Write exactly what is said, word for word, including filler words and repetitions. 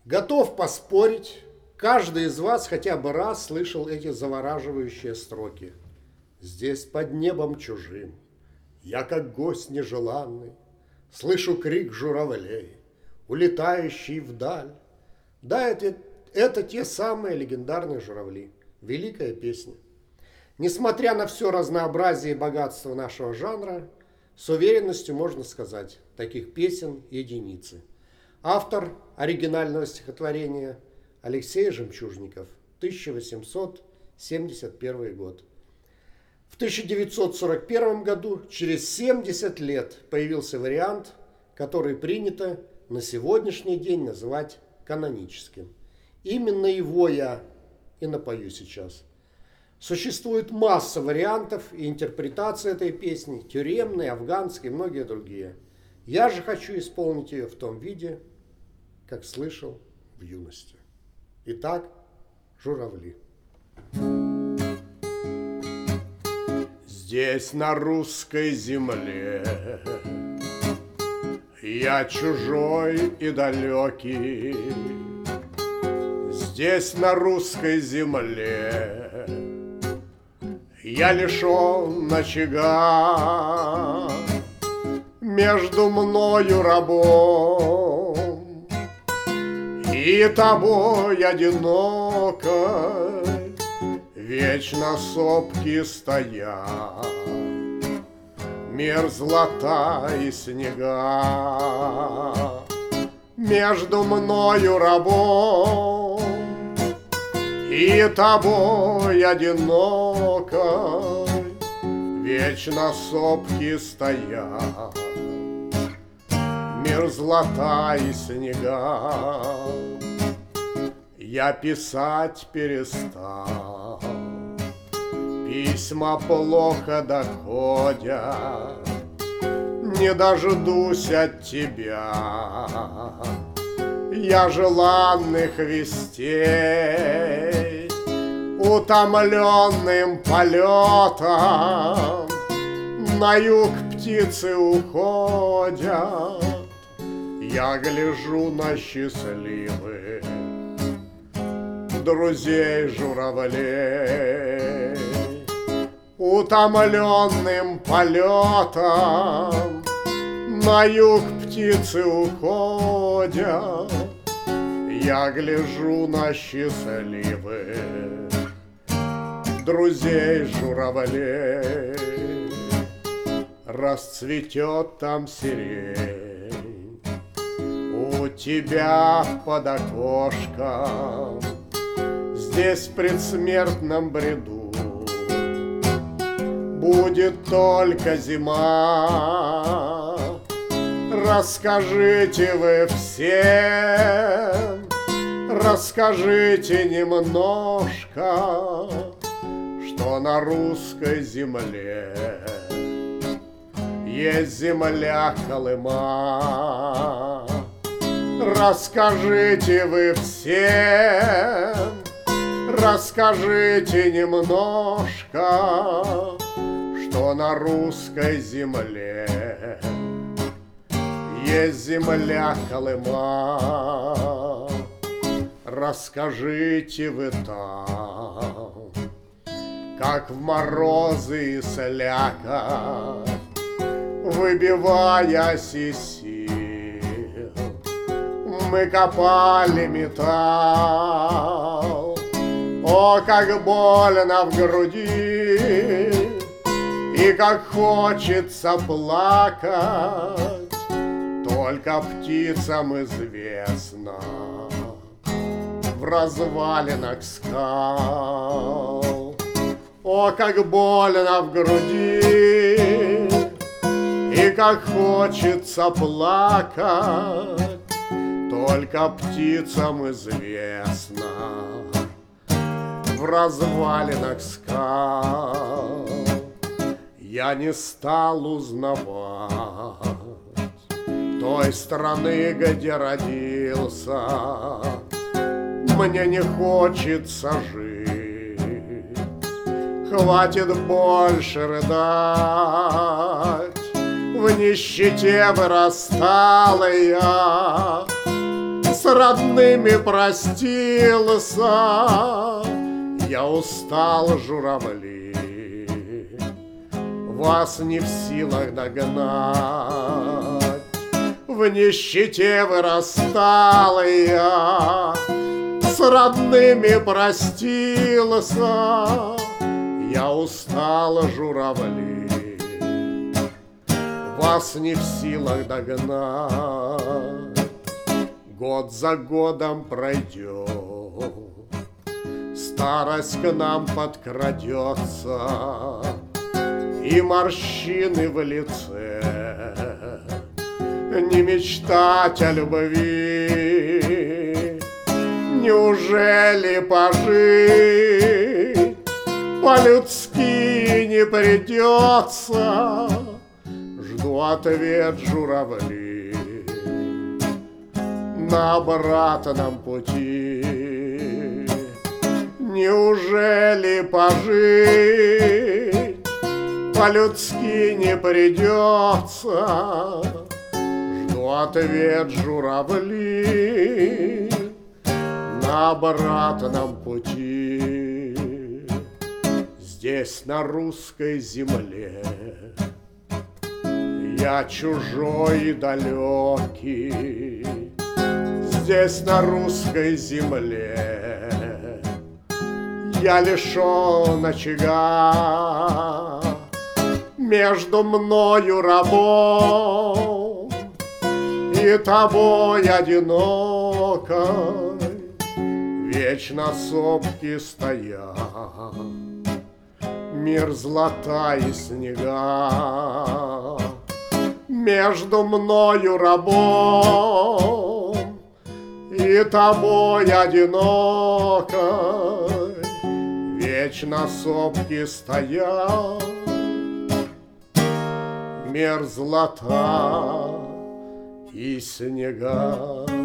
Готов поспорить, каждый из вас хотя бы раз слышал эти завораживающие строки. Здесь под небом чужим я, как гость нежеланный, слышу крик журавлей, улетающий вдаль. Да, это, это те самые легендарные журавли. Великая песня. Несмотря на все разнообразие и богатство нашего жанра, с уверенностью можно сказать, таких песен единицы. Автор оригинального стихотворения Алексей Жемчужников, тысяча восемьсот семьдесят первый год. В тысяча девятьсот сорок первом году, через семьдесят лет, появился вариант, который принято на сегодняшний день называть каноническим. Именно его я и напою сейчас. Существует масса вариантов и интерпретаций этой песни, тюремной, афганской и многие другие. Я же хочу исполнить ее в том виде, как слышал в юности. Итак, журавли. Здесь, на русской земле, я чужой и далекий. Здесь, на русской земле, я лишен очага. Между мною рабом и тобой одинокой вечно сопки стоят, мерзлота и снега. Между мною рабом и тобой одинокой вечно сопки стоят, мерзлота и снега. Я писать перестал, письма плохо доходят, не дождусь от тебя я желанных вестей. Утомленным полетом на юг птицы уходят, я гляжу на счастливых друзей журавлей. Утомленным полетом на юг птицы уходят, я гляжу на счастливых друзей журавлей. Расцветет там сирень у тебя под окошком, здесь в предсмертном бреду будет только зима. Расскажите вы всем, расскажите немножко, что на русской земле есть земля Колыма. Расскажите вы всем, расскажите немножко, что на русской земле есть земля Колыма. Расскажите вы там, как в морозы и слякоть, выбиваясь из сил, мы копали металл. О, как больно в груди, и как хочется плакать, только птицам известно в развалинах скал. О, как больно в груди, и как хочется плакать, только птицам известно в развалинах скал. Я не стал узнавать той страны, где родился. Мне не хочется жить, хватит больше рыдать. В нищете вырастала я, с родными простился, я устал, журавли, вас не в силах догнать. В нищете вырастал я, с родными простился, я устал, журавли, вас не в силах догнать. Год за годом пройдет, старость к нам подкрадется, и морщины в лице. Не мечтать о любви, неужели пожить по-людски не придется? Жду ответ, журавли, на обратном пути. Неужели пожить по-людски не придется? Жду ответ, журавли, на обратном пути. Здесь, на русской земле, я чужой и далекий. Здесь, на русской земле, я лишен очага. Между мною рабом и тобой одинокой вечно сопки стоят, мир злата и снега. Между мною рабом и тобой одинокой вечно сопки стоят, мир злата и снега.